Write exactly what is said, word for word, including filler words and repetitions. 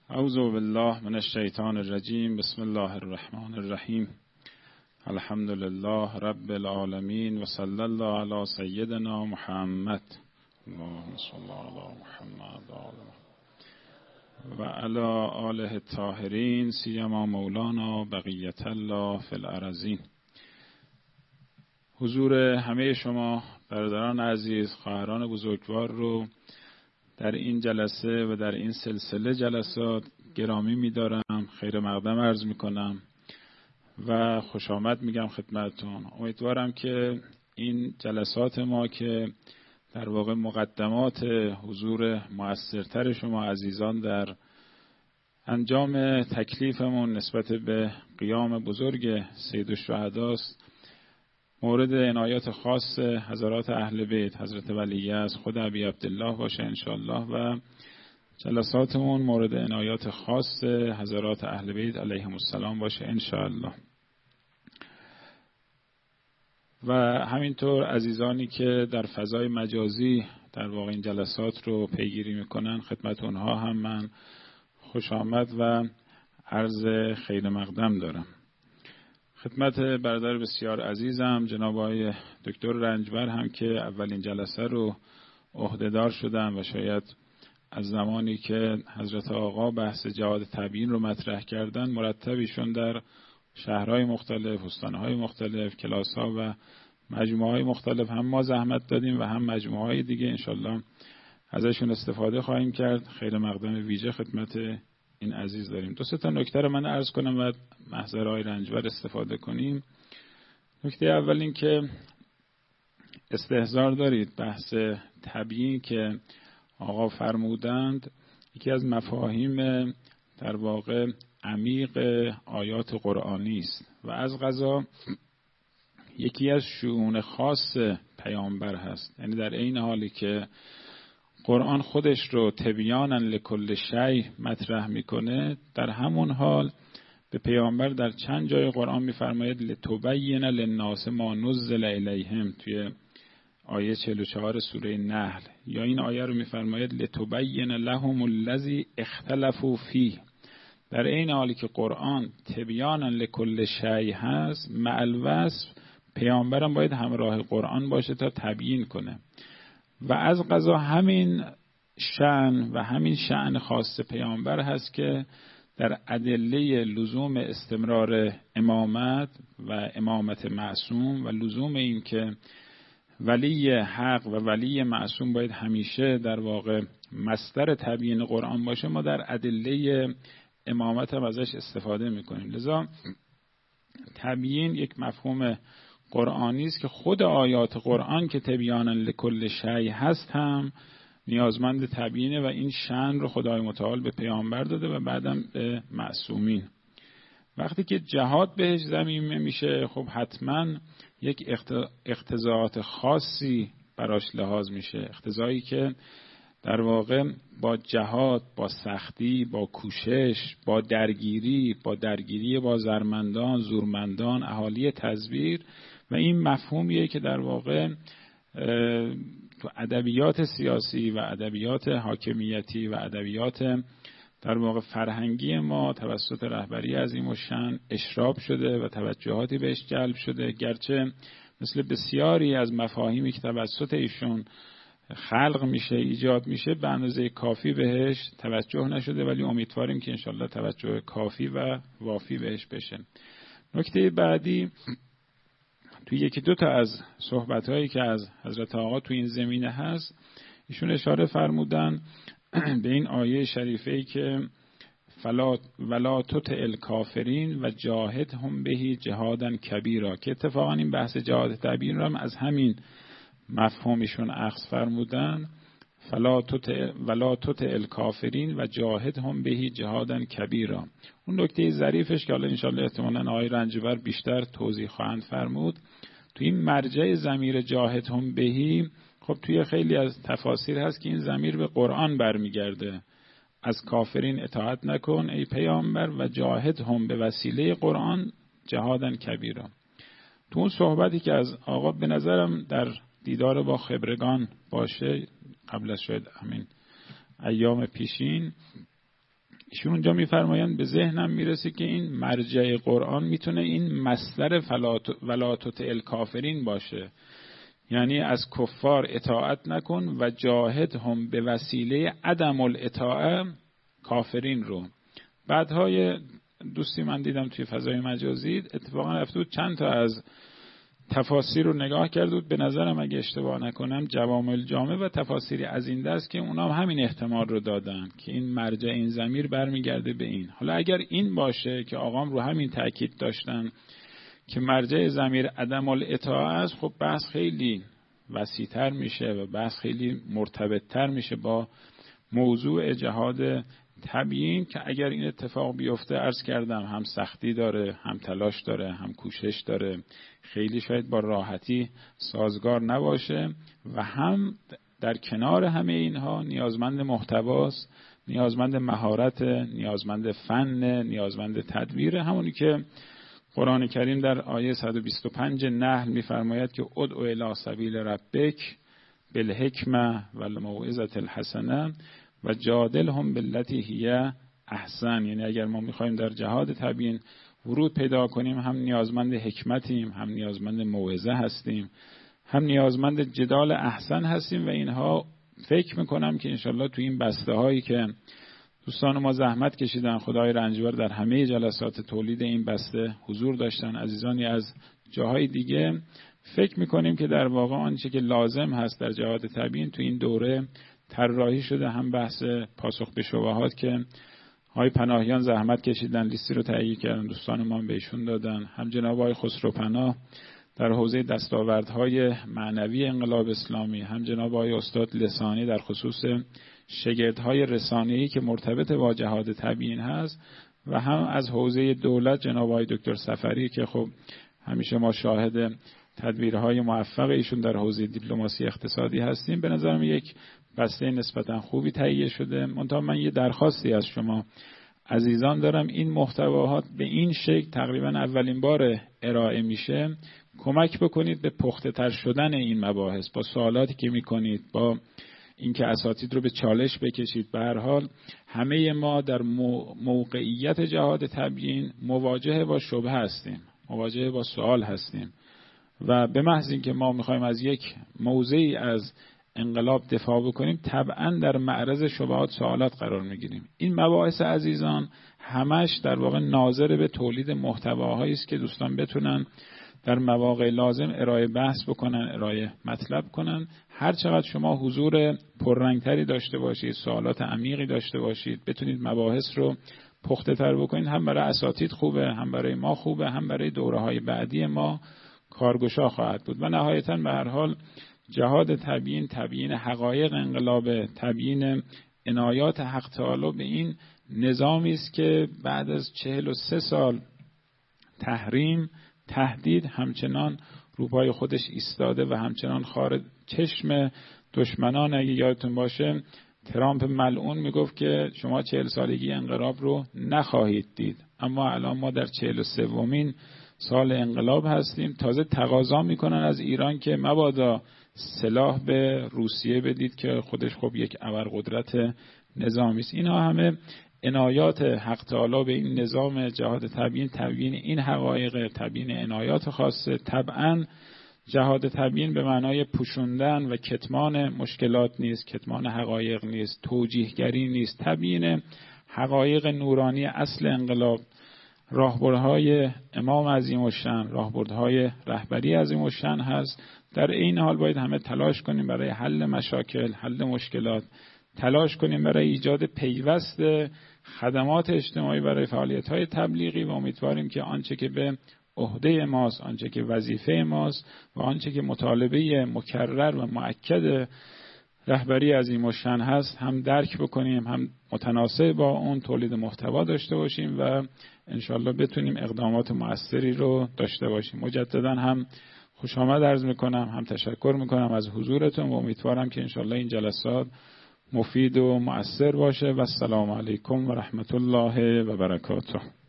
اعوذ بالله من الشیطان الرجیم. بسم الله الرحمن الرحیم. الحمد لله رب العالمین و صلی الله علی سیدنا محمد. اللهم صل علی محمد و علی آله الطاهرین سیما مولانا بقیت الله فی الارضین. حضور همه شما برادران عزیز، خواهران بزرگوار رو در این جلسه و در این سلسله جلسات گرامی می‌دارم، خیر مقدم عرض می‌کنم و خوش آمد میگم خدمتتون. امیدوارم که این جلسات ما که در واقع مقدمات حضور مؤثرتر شما عزیزان در انجام تکلیفمون نسبت به قیام بزرگ سید الشهدا است، مورد عنایات خاص حضرات اهل بیت، حضرت ولیعصر، خود ابی عبدالله باشه انشالله و جلساتمون مورد عنایات خاص حضرات اهل بیت علیهم السلام باشه انشالله. و همینطور عزیزانی که در فضای مجازی در واقع این جلسات رو پیگیری میکنن، خدمت اونها هم من خوش آمد و عرض خیر مقدم دارم. خدمت برادر بسیار عزیزم جناب آقای دکتر رنجبر هم که اولین جلسه رو عهدهدار شدن و شاید از زمانی که حضرت آقا بحث جهاد تبیین رو مطرح کردن مرتبیشون در شهرهای مختلف، استانهای مختلف، کلاس‌ها و مجموعهای مختلف هم ما زحمت دادیم و هم مجموعهای دیگه انشالله ازشون استفاده خواهیم کرد. خیر مقدم ویژه خدمت این عزیز داریم. دو سه تا نکته رو من عرض کنم و محضر آقای رنجبر استفاده کنیم. نکته اول این که استحضار دارید بحث تبیین که آقا فرمودند یکی از مفاهیم در واقع عمیق آیات قرآنی است و از قضا یکی از شؤون خاص پیامبر هست. یعنی در این حالی که قرآن خودش رو تبیانا لکل شیء مطرح میکنه، در همون حال به پیامبر در چند جای قرآن میفرماید لتبین للناس ما نزل الیهم، توی آیه چهل و چهار سوره نحل، یا این آیه رو میفرماید لتبین لهم الذی اختلفوا فیه. در این حالی که قرآن تبیانا لکل شیء هست، مع الوصف پیامبرم باید همراه قرآن باشه تا تبیین کنه و از قضا همین شأن و همین شأن خاص پیامبر هست که در ادله لزوم استمرار امامت و امامت معصوم و لزوم این که ولی حق و ولی معصوم باید همیشه در واقع مصدر تبیین قرآن باشه، ما در ادله امامت هم ازش استفاده میکنیم. لذا تبیین یک مفهوم قرآنی است که خود آیات قرآن که تبیانا لکل شیء هست هم نیازمند تبیینه و این شأن رو خدای متعال به پیامبر داده و بعدم به معصومین. وقتی که جهاد بهش ضمیمه میشه، خب حتما یک اقتضاعات خاصی براش لحاظ میشه، اقتضایی که در واقع با جهاد، با سختی، با کوشش، با درگیری، با درگیری با زرمندان، زورمندان، اهالی تزویر، و این مفهومیه که در واقع تو ادبیات سیاسی و ادبیات حاکمیتی و ادبیات در واقع فرهنگی ما توسط رهبری عظیم الشأن اشراب شده و توجهاتی بهش جلب شده، گرچه مثل بسیاری از مفاهیمی که توسط ایشون خلق میشه، ایجاد میشه، به اندازه کافی بهش توجه نشده، ولی امیدواریم که انشالله توجه کافی و وافی بهش بشه. نکته بعدی، توی یکی دو تا از صحبت‌هایی که از حضرت آقا توی این زمینه هست، ایشون اشاره فرمودن به این آیه شریفه‌ای که فلا ولا تطع الکافرین و جاهدهم به جهادا کبیرا، که اتفاقا این بحث جهاد تبیین رو هم از همین مفهومشون اخذ فرمودن، فلا تطع ولا تطع الکافرین و جاهدهم به جهادا کبیرا. اون نکته ظریفش که حالا انشالله احتمالاً آقای رنجبر بیشتر توضیح خواهند فرمود، تو این مرجع ضمیر جاهدهم بهی، خب توی خیلی از تفاسیر هست که این ضمیر به قرآن برمیگرده، از کافرین اطاعت نکن ای پیامبر و جاهدهم به وسیله قرآن جهادا کبیرا. تو اون صحبتی که از آقا به نظرم در دیدار با خبرگان باشه، قبل از شاید همین ایام پیشین، ایشون اونجا میفرمایند به ذهنم میرسه که این مرجع قرآن میتونه این مصدر ولا تطع الکافرین باشه، یعنی از کفار اطاعت نکن و جاهدهم به وسیله عدم الاطاعه کافرین رو. بعدهای دوستی من دیدم توی فضای مجازی اتفاقا رفته بود چند تا از تفاسیر رو نگاه کرده بود، به نظرم اگه اشتباه نکنم جوامع الجامع و تفاسیری از این دست که اونا هم همین احتمال رو دادن که این مرجع این ضمیر برمیگرده به این. حالا اگر این باشه که آقام رو همین تاکید داشتن که مرجع ضمیر عدم الاطاعه است، خب بحث خیلی وسیع‌تر میشه و بحث خیلی مرتبط‌تر میشه با موضوع جهاد تبیین که اگر این اتفاق بیفته عرض کردم هم سختی داره، هم تلاش داره، هم کوشش داره، خیلی شاید با راحتی سازگار نباشه و هم در کنار همه اینها نیازمند محتواست، نیازمند مهارت، نیازمند فن، نیازمند تدبیر. همونی که قرآن کریم در آیه صد و بیست و پنج نحل می‌فرماید که ادعو الی سبیل ربک بالحکمة والموعظة الحسنه و جادلهم بالتی هی احسن. یعنی اگر ما میخوایم در جهاد تبیین ورود پیدا کنیم هم نیازمند حکمتیم، هم نیازمند موعظه هستیم، هم نیازمند جدال احسن هستیم و اینها فکر میکنم که انشالله تو این بسته هایی که دوستان ما زحمت کشیدن، خدای رنجبر در همه جلسات تولید این بسته حضور داشتن، عزیزانی از جاهای دیگه، فکر میکنیم که در واقع آنچه که لازم هست در جهاد تبیین تو این دوره طراحی شده. هم بحث پاسخ به شبهات که های پناهیان زحمت کشیدن، لیستی رو تهیه کردن، دوستان ما بهشون دادن، هم جناب آقای خسرو پناه در حوزه دستاوردهای معنوی انقلاب اسلامی، هم جناب آقای استاد لسانی در خصوص شگردهای رسانه‌ای که مرتبط با جهاد تبیین هست، و هم از حوزه دولت جناب آقای دکتر سفری که خب همیشه ما شاهد تدبیرهای موفق ایشون در حوزه دیپلماسی اقتصادی هستیم. به نظرم یک بسته نسبتا خوبی تهیه شده. منتها من یه درخواستی از شما عزیزان دارم، این محتواها به این شکل تقریبا اولین بار ارائه میشه، کمک بکنید به پخته تر شدن این مباحث با سوالاتی که میکنید، با اینکه اساتید رو به چالش بکشید. به هر حال همه ما در موقعیت جهاد تبیین مواجه با شبهه هستیم، مواجه با سوال هستیم و به محض اینکه ما میخوایم از یک موضعی از انقلاب دفاع بکنیم طبعا در معرض شبهات سوالات قرار میگیریم. این مباحث عزیزان همش در واقع ناظر به تولید محتواهایی است که دوستان بتونن در مواقع لازم ارائه بحث بکنن، ارائه مطلب کنن. هر چقدر شما حضور پررنگتری داشته باشید، سوالات عمیقی داشته باشید، بتونید مباحث رو پخته تر بکنید، هم برای اساتید خوبه، هم برای ما خوبه، هم برای دوره های بعدی ما کارگشا خواهد بود. و نهایتاً به هر حال جهاد تبیین، تبیین حقایق انقلاب، تبیین عنایات حق تعالی به این نظامی است که بعد از چهل و سه سال تحریم، تهدید، همچنان روپای خودش ایستاده و همچنان خارج چشم دشمنان. اگه یادتون باشه ترامپ ملعون میگفت که شما چهل سالگی انقلاب رو نخواهید دید، اما الان ما در چهل و سومین سال انقلاب هستیم. تازه تقاضا میکنن از ایران که مبادا سلاح به روسیه بدید که خودش خب یک ابرقدرت نظامی است. اینا همه عنایات حق تعالی به این نظام جهاد تبیین، تبیین این حقایق، تبیین عنایات خاصه. طبعا جهاد تبیین به معنای پوشوندن و کتمان مشکلات نیست، کتمان حقایق نیست، توجیهگری نیست. تبیین حقایق نورانی اصل انقلاب، راهبردهای امام عظیم الشأن، راهبردهای رهبری عظیم الشأن هست. در این حال باید همه تلاش کنیم برای حل مشاکل، حل مشکلات، تلاش کنیم برای ایجاد پیوست خدمات اجتماعی برای فعالیت‌های تبلیغی و امیدواریم که آنچه که به عهده ماست، آنچه که وظیفه ماست و آنچه که مطالبه مکرر و مؤکد رهبری عظیم الشأن هست هم درک بکنیم، هم متناسب با اون تولید محتوا داشته باشیم و انشالله بتونیم اقدامات مؤثری رو داشته باشیم. مجددا هم خوش آمد عرض میکنم، هم تشکر میکنم از حضورتون و امیدوارم که انشالله این جلسات مفید و مؤثر باشه و السلام علیکم و رحمت الله و برکاته.